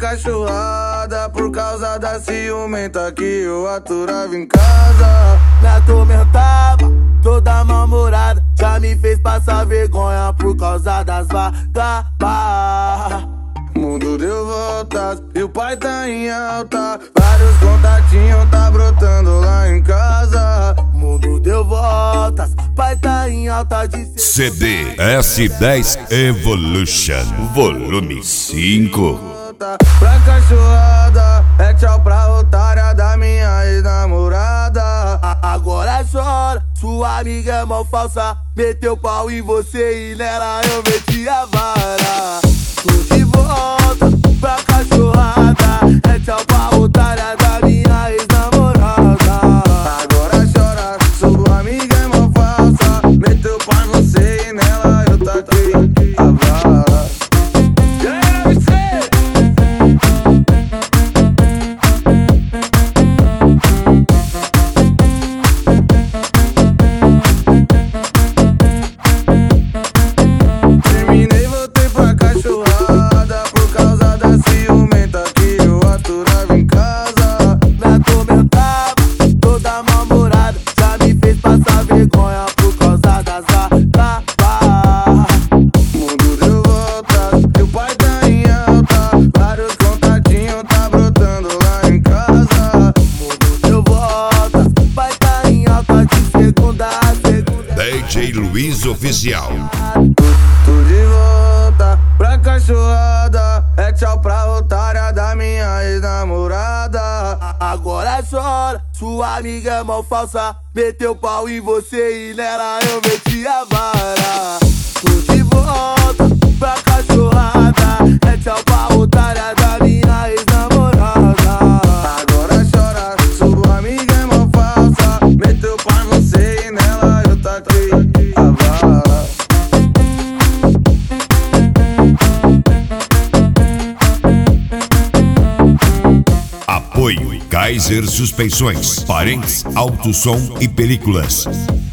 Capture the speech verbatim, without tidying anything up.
cachorrada por causa da ciumenta que eu aturava em casa. Me atormentava, toda mal-humorada, já me fez passar vergonha por causa das vagabas. Mundo deu voltas e o pai tá em alta, vários contatinhos tá brotando lá em casa. Mundo deu voltas, pai tá em alta de C D S dez Evolution Volume cinco. Pra cachorrada, é tchau pra otária da minha ex-namorada. Agora chora, sua amiga é mó falsa, meteu pau em você e nela eu meti a vara. Tô de volta pra cachorrada, é tchau pra otária da minha ex-namorada. Agora chora, sua amiga é mó falsa, meteu pau em você e nela eu taquei a vara. D J Luiz Oficial. Tô de volta pra cachorrada, é tchau pra otária da minha ex-namorada. Agora chora, sua amiga é mó falsa, meteu pau em você e nela eu meti a vara. Tô de volta pra cachorrada, é tchau pra otária da minha ex-namorada. Agora chora, sua amiga é mó falsa, meteu pau em você e nela eu taquei a vara. Apoio Kaiser Suspensões, Parentes, Auto Som e Películas.